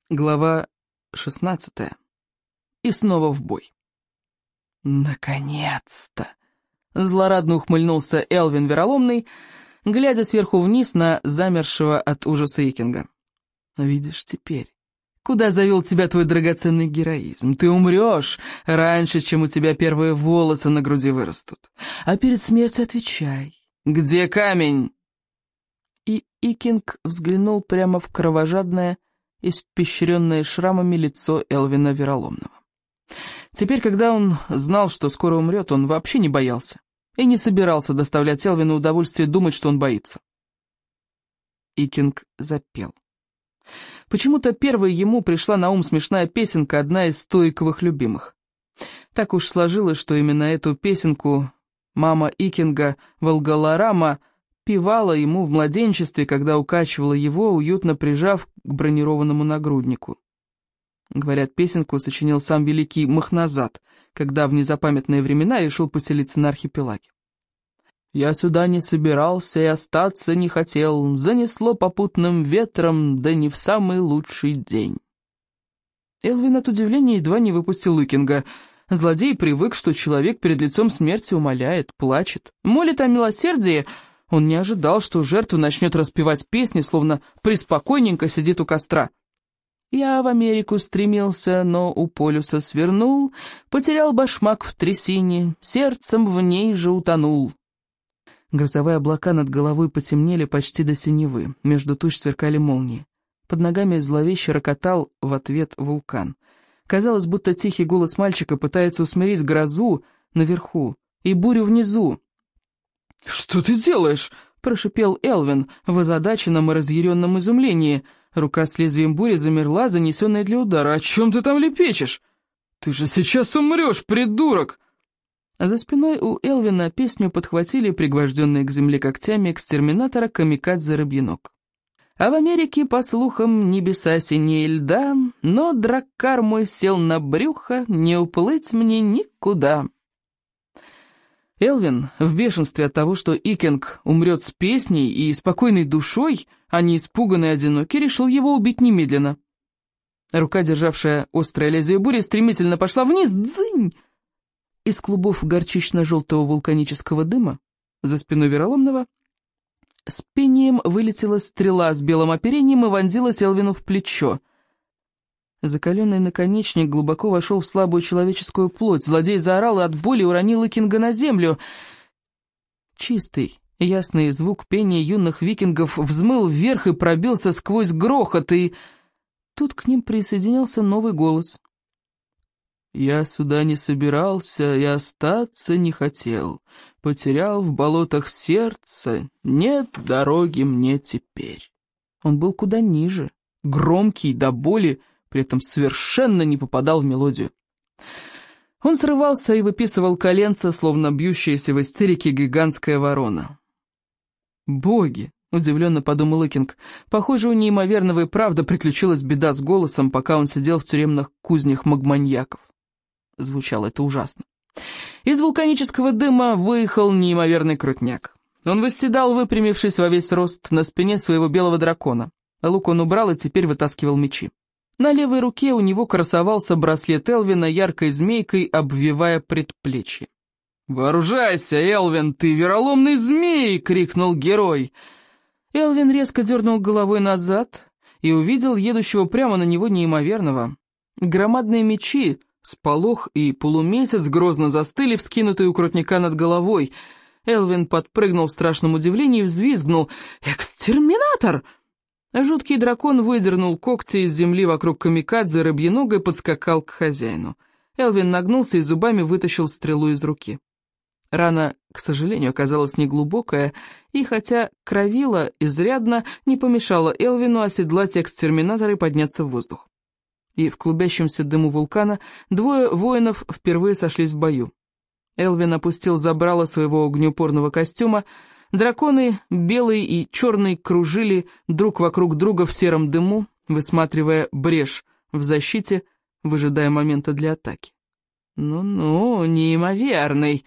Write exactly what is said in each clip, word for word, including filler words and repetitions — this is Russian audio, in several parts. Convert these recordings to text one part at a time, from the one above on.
Глава шестнадцатая. И снова в бой. «Наконец-то!» — злорадно ухмыльнулся Элвин Вероломный, глядя сверху вниз на замершего от ужаса Икинга. «Видишь теперь, куда завел тебя твой драгоценный героизм? Ты умрешь раньше, чем у тебя первые волосы на груди вырастут. А перед смертью отвечай, где камень?» И Икинг взглянул прямо в кровожадное, испещренное шрамами лицо Элвина Вероломного. Теперь, когда он знал, что скоро умрет, он вообще не боялся и не собирался доставлять Элвину удовольствие думать, что он боится. Икинг запел. Почему-то первой ему пришла на ум смешная песенка, одна из Стоиковых любимых. Так уж сложилось, что именно эту песенку мама Икинга, Волгаларама, певала ему в младенчестве, когда укачивала его, уютно прижав к бронированному нагруднику. Говорят, песенку сочинил сам великий Махназад, когда в незапамятные времена решил поселиться на архипелаге. «Я сюда не собирался и остаться не хотел, занесло попутным ветром, да не в самый лучший день». Элвин от удивления едва не выпустил Икинга. Злодей привык, что человек перед лицом смерти умоляет, плачет, молит о милосердии. Он не ожидал, что жертва начнет распевать песни, словно преспокойненько сидит у костра. «Я в Америку стремился, но у полюса свернул, потерял башмак в трясине, сердцем в ней же утонул». Грозовые облака над головой потемнели почти до синевы, между туч сверкали молнии. Под ногами зловеще рокотал в ответ вулкан. Казалось, будто тихий голос мальчика пытается усмирить грозу наверху и бурю внизу. «Что ты делаешь?» — прошипел Элвин в озадаченном и разъяренном изумлении. Рука с лезвием бури замерла, занесенная для удара. «О чем ты там лепечешь? Ты же сейчас умрешь, придурок!» А за спиной у Элвина песню подхватили пригвожденные к земле когтями экстерминатора камикадзе-рыбьенок. «А в Америке, по слухам, небеса синее льда, но драккар мой сел на брюхо, не уплыть мне никуда». Элвин, в бешенстве от того, что Икинг умрет с песней и спокойной душой, а не испуганный и одинокий, решил его убить немедленно. Рука, державшая острое лезвие бури, стремительно пошла вниз. Дзынь! Из клубов горчично-желтого вулканического дыма за спиной Вероломного с пением вылетела стрела с белым оперением и вонзилась Элвину в плечо. Закаленный наконечник глубоко вошел в слабую человеческую плоть. Злодей заорал и от боли уронил Икинга на землю. Чистый, ясный звук пения юных викингов взмыл вверх и пробился сквозь грохот, и тут к ним присоединился новый голос. «Я сюда не собирался и остаться не хотел. Потерял в болотах сердце, нет дороги мне теперь». Он был куда ниже, громкий до боли, при этом совершенно не попадал в мелодию. Он срывался и выписывал коленца, словно бьющаяся в истерике гигантская ворона. «Боги!» — удивленно подумал Икинг. «Похоже, у неимоверного и правда приключилась беда с голосом, пока он сидел в тюремных кузнях магманьяков». Звучало это ужасно. Из вулканического дыма выехал неимоверный крутняк. Он восседал, выпрямившись во весь рост, на спине своего белого дракона. Лук он убрал и теперь вытаскивал мечи. На левой руке у него красовался браслет Элвина, яркой змейкой обвивая предплечье. «Вооружайся, Элвин, ты вероломный змей!» — крикнул герой. Элвин резко дернул головой назад и увидел едущего прямо на него неимоверного. Громадные мечи, сполох и полумесяц грозно застыли, вскинутые у крутняка над головой. Элвин подпрыгнул в страшном удивлении и взвизгнул. «Экстерминатор!» Жуткий дракон выдернул когти из земли вокруг камикадзе, рыбьенога и подскакал к хозяину. Элвин нагнулся и зубами вытащил стрелу из руки. Рана, к сожалению, оказалась неглубокая, и хотя кровила изрядно, не помешала Элвину оседлать экстерминатора и подняться в воздух. И в клубящемся дыму вулкана двое воинов впервые сошлись в бою. Элвин опустил забрало своего огнеупорного костюма. Драконы, белый и черный, кружили друг вокруг друга в сером дыму, высматривая брешь в защите, выжидая момента для атаки. «Ну-ну, неимоверный!»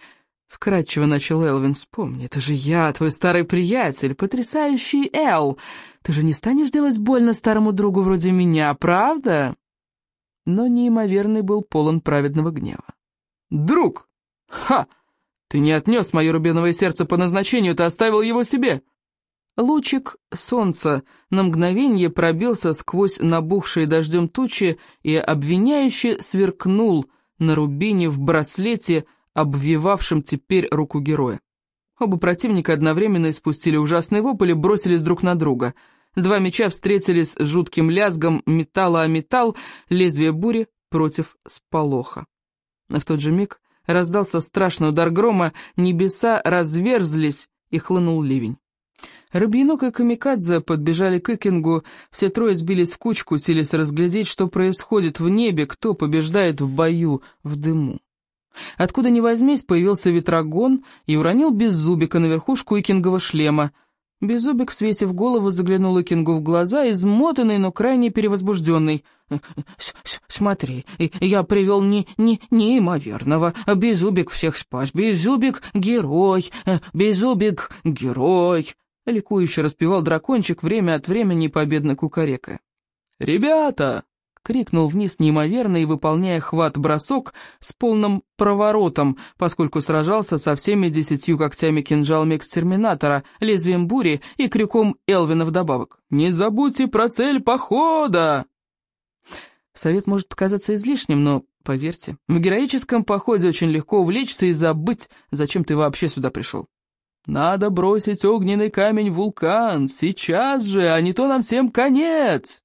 Вкратчиво начал Элвин. «Вспомни, это же я, твой старый приятель, потрясающий Эл. Ты же не станешь делать больно старому другу вроде меня, правда?» Но неимоверный был полон праведного гнева. «Друг! Ха! Ты не отнес мое рубиновое сердце по назначению, ты оставил его себе!» Лучик солнца на мгновенье пробился сквозь набухшие дождем тучи и обвиняюще сверкнул на рубине в браслете, обвивавшем теперь руку героя. Оба противника одновременно испустили ужасный вопль и бросились друг на друга. Два меча встретились с жутким лязгом металла о металл, лезвие бури против сполоха. В тот же миг раздался страшный удар грома, небеса разверзлись и хлынул ливень. Рыбьенок и Камикадзе подбежали к Икингу, все трое сбились в кучку, силясь разглядеть, что происходит в небе, кто побеждает в бою в дыму. Откуда ни возьмись, появился Ветрогон и уронил Беззубика на верхушку Икингова шлема. Беззубик, свесив голову, заглянул Икингу в глаза, измотанный, но крайне перевозбужденный. «Смотри, я привел не, не, неимоверного. Беззубик всех спас. Беззубик — герой. Беззубик — герой!» Ликующе распевал дракончик, время от времени победно кукарекая. «Ребята!» — крикнул вниз неимоверный, выполняя хват-бросок с полным проворотом, поскольку сражался со всеми десятью когтями-кинжалами экстерминатора, лезвием бури и крюком Элвина вдобавок. «Не забудьте про цель похода!» Совет может показаться излишним, но, поверьте, в героическом походе очень легко увлечься и забыть, зачем ты вообще сюда пришел. «Надо бросить огненный камень в вулкан, сейчас же, а не то нам всем конец!»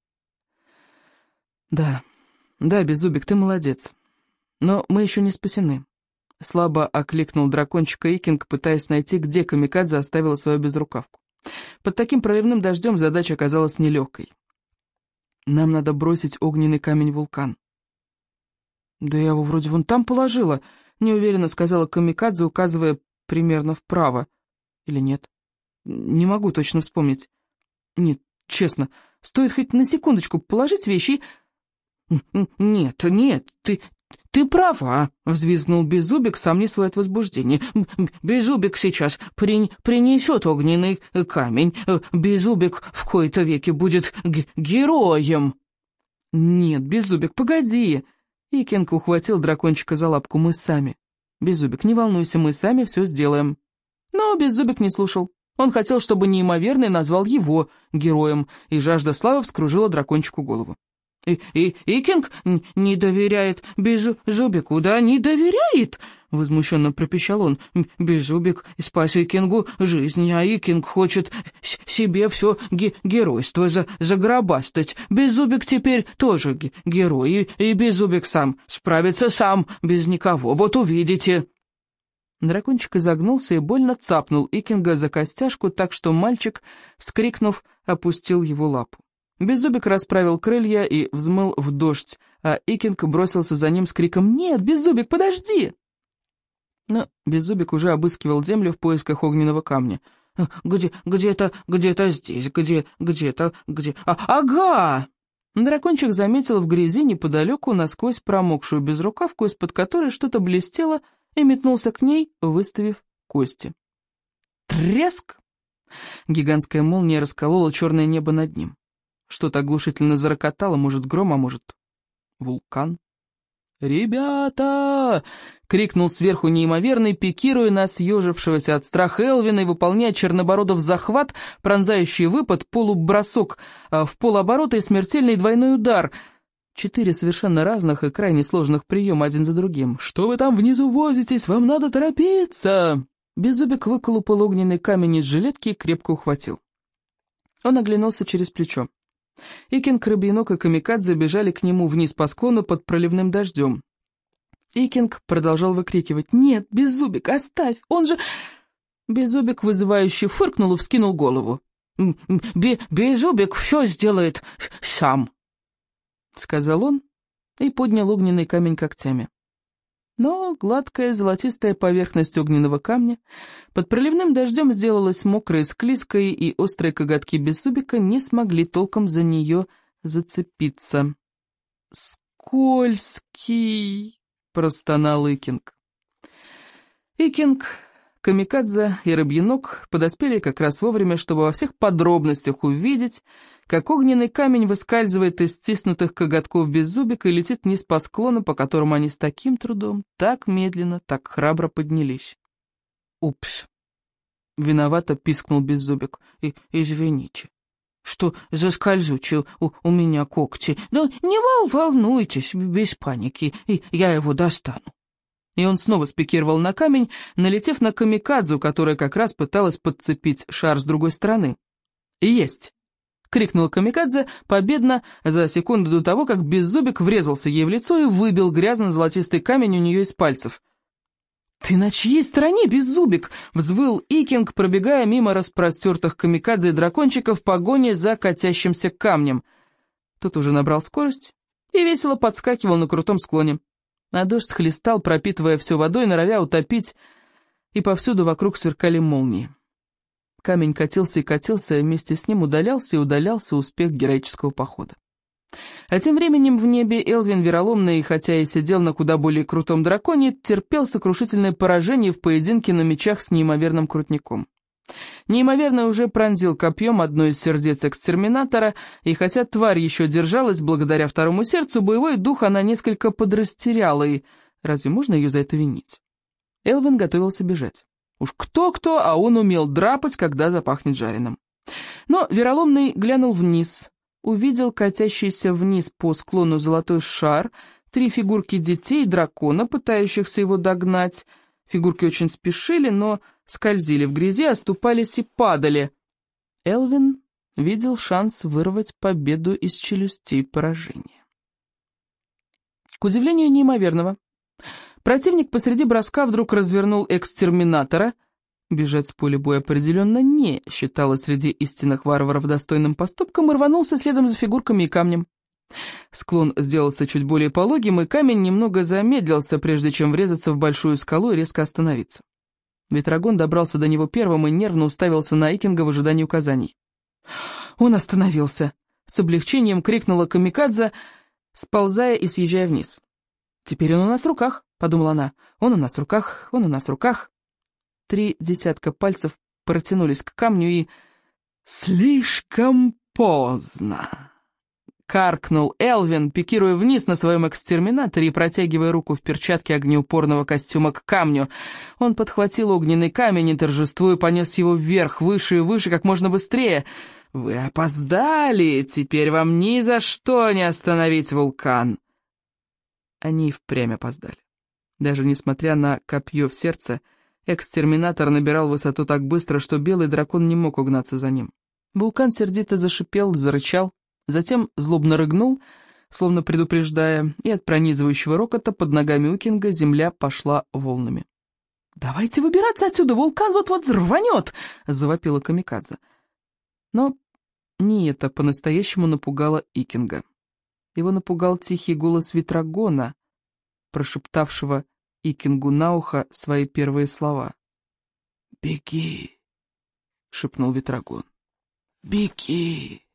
«Да, да, Беззубик, ты молодец. Но мы еще не спасены», — слабо окликнул дракончика Икинг, пытаясь найти, где Камикадзе оставила свою безрукавку. Под таким проливным дождем задача оказалась нелегкой. «Нам надо бросить огненный камень в вулкан». «Да я его вроде вон там положила», — неуверенно сказала Камикадзе, указывая примерно вправо. Или нет? Не могу точно вспомнить. Нет, честно, стоит хоть на секундочку положить вещи и... «Нет, нет, ты, ты права», — взвизгнул Беззубик, сам не свой от возбуждения. «Беззубик сейчас при, принесет огненный камень. Беззубик в кои-то веки будет героем». «Нет, Беззубик, погоди!» Икинг ухватил дракончика за лапку. «Мы сами. Беззубик, не волнуйся, мы сами все сделаем». Но Беззубик не слушал. Он хотел, чтобы неимоверный назвал его героем, и жажда славы вскружила дракончику голову. «И, и Икинг не доверяет Беззубику, да, не доверяет?» — возмущенно пропищал он. «Беззубик спас Икингу жизнь, а Икинг хочет себе все ге геройство за загробастать. Беззубик теперь тоже ге герой, и, и Беззубик сам справится сам, без никого, вот увидите». Дракончик изогнулся и больно цапнул Икинга за костяшку, так что мальчик, вскрикнув, опустил его лапу. Беззубик расправил крылья и взмыл в дождь, а Икинг бросился за ним с криком «Нет, Беззубик, подожди!» Но Беззубик уже обыскивал землю в поисках огненного камня. «Где, где-то, где-то здесь, где, где-то, где... А, ага!» Дракончик заметил в грязи неподалеку насквозь промокшую безрукавку, из-под которой что-то блестело, и метнулся к ней, выставив кости. Треск! Гигантская молния расколола черное небо над ним. Что-то оглушительно зарокотало, может, гром, а может, вулкан. «Ребята!» — крикнул сверху неимоверный, пикируя на съежившегося от страха Элвина и выполняя Чернобородов захват, пронзающий выпад, полубросок в полоборота и смертельный двойной удар — Четыре совершенно разных и крайне сложных приема один за другим. «Что вы там внизу возитесь? Вам надо торопиться!» Беззубик выколупал огненный камень из жилетки и крепко ухватил. Он оглянулся через плечо. Икинг, Рыбьенок и Камикадзе бежали к нему вниз по склону под проливным дождем. Икинг продолжал выкрикивать: «Нет, Беззубик, оставь, он же...» Беззубик вызывающе фыркнул и вскинул голову. «Беззубик все сделает сам», — сказал он и поднял огненный камень когтями. Но гладкая золотистая поверхность огненного камня под проливным дождем сделалась мокрой, склизкой, и острые коготки Беззубика не смогли толком за нее зацепиться. «Скользкий!» — простонал Икинг. Икинг, Камикадзе и Рыбьенок подоспели как раз вовремя, чтобы во всех подробностях увидеть, как огненный камень выскальзывает из стиснутых коготков Беззубика и летит вниз по склону, по которому они с таким трудом, так медленно, так храбро поднялись. «Упс!» — виновато пискнул Беззубик. И, «Извините, что заскользучие у, у меня когти. Да не волнуйтесь, без паники, и я его достану». И он снова спикировал на камень, налетев на Камикадзу, которая как раз пыталась подцепить шар с другой стороны. «Есть!» — крикнул Камикадзе победно за секунду до того, как Беззубик врезался ей в лицо и выбил грязно-золотистый камень у нее из пальцев. «Ты на чьей стороне, Беззубик?» — взвыл Икинг, пробегая мимо распростертых Камикадзе и дракончиков в погоне за катящимся камнем. Тот уже набрал скорость и весело подскакивал на крутом склоне. А дождь хлестал, пропитывая все водой, норовя утопить, и повсюду вокруг сверкали молнии. Камень катился и катился, а вместе с ним удалялся и удалялся успех героического похода. А тем временем в небе Элвин Вероломный, хотя и сидел на куда более крутом драконе, терпел сокрушительное поражение в поединке на мечах с неимоверным крутником. Неимоверно уже пронзил копьем одно из сердец экстерминатора, и хотя тварь еще держалась благодаря второму сердцу, боевой дух она несколько подрастеряла, и разве можно ее за это винить? Элвин готовился бежать. Уж кто-кто, а он умел драпать, когда запахнет жареным. Но Вероломный глянул вниз, увидел катящийся вниз по склону золотой шар, три фигурки детей, дракона, пытающихся его догнать. Фигурки очень спешили, но скользили в грязи, оступались и падали. Элвин видел шанс вырвать победу из челюстей поражения. К удивлению неимоверного, противник посреди броска вдруг развернул экстерминатора. Бежать с поля боя определенно не считалось среди истинных варваров достойным поступком и рванулся следом за фигурками и камнем. Склон сделался чуть более пологим, и камень немного замедлился, прежде чем врезаться в большую скалу и резко остановиться. Ветрогон добрался до него первым и нервно уставился на Икинга в ожидании указаний. Он остановился. С облегчением крикнула Камикадзе, сползая и съезжая вниз. «Теперь он у нас в руках», — подумала она. «Он у нас в руках, он у нас в руках». Три десятка пальцев протянулись к камню и... «Слишком поздно!» Каркнул Элвин, пикируя вниз на своем экстерминаторе и протягивая руку в перчатке огнеупорного костюма к камню. Он подхватил огненный камень и, торжествуя, понес его вверх, выше и выше, как можно быстрее. «Вы опоздали! Теперь вам ни за что не остановить вулкан!» Они и впрямь опоздали. Даже несмотря на копье в сердце, экстерминатор набирал высоту так быстро, что белый дракон не мог угнаться за ним. Вулкан сердито зашипел, зарычал, затем злобно рыгнул, словно предупреждая, и от пронизывающего рокота под ногами Икинга земля пошла волнами. «Давайте выбираться отсюда, вулкан вот-вот рванет!» — завопила Камикадзе. Но не это по-настоящему напугало Икинга. Его напугал тихий голос Ветрогона, прошептавшего Икингу на ухо свои первые слова. «Беги!» — шепнул Ветрогон. «Беги!»